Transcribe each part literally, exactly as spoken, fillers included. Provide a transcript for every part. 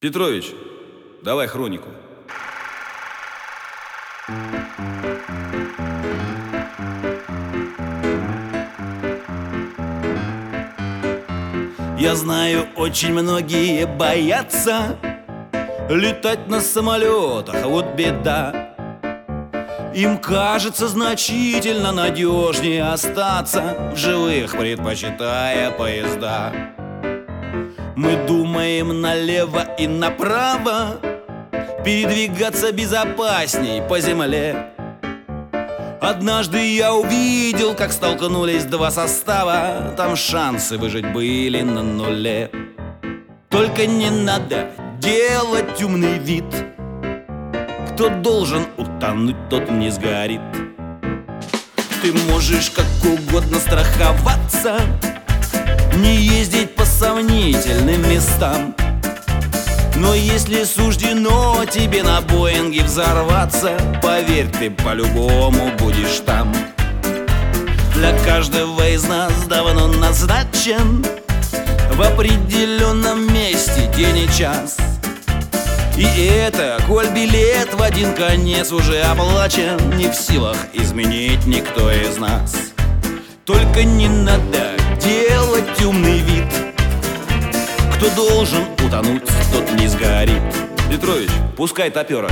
Петрович, давай хронику. Я знаю, очень многие боятся летать на самолетах, а вот беда. Им кажется значительно надежнее остаться в живых, предпочитая поезда. Мы думаем налево и направо, передвигаться безопасней по земле. Однажды я увидел, как столкнулись два состава. Там шансы выжить были на нуле. Только не надо делать умный вид. Кто должен утонуть, тот не сгорит. Ты можешь как угодно страховаться, не ездить по сомнительным местам. Но если суждено тебе на Боинге взорваться, поверь, ты по-любому будешь там. Для каждого из нас давно назначен в определенном месте день и час. И это, коль билет в один конец уже оплачен, не в силах изменить никто из нас. Только не надо делать умный вид. Кто должен утонуть, тот не сгорит. Петрович, пускай топера.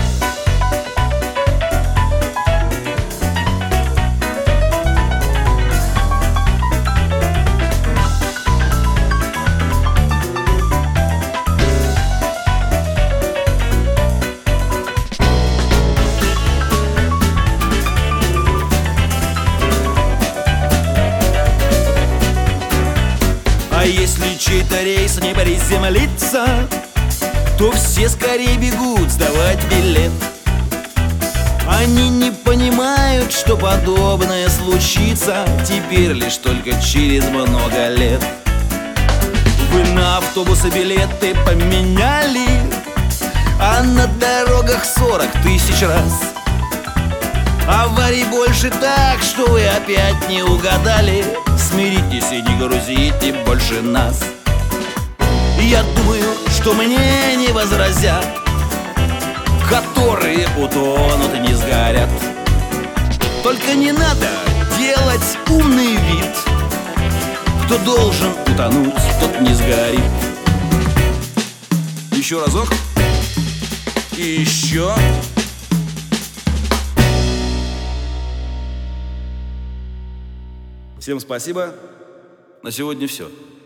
А если чей-то рейс не приземлится, то все скорее бегут сдавать билет. Они не понимают, что подобное случится теперь лишь только через много лет. Вы на автобусы билеты поменяли, а на дорогах сорок тысяч раз. Аварий больше так, что вы опять не угадали. Смиритесь и не грузите больше нас. Я думаю, что мне не возразят, которые утонут и не сгорят. Только не надо делать умный вид. Кто должен утонуть, тот не сгорит. Еще разок. И еще. Всем спасибо. На сегодня все.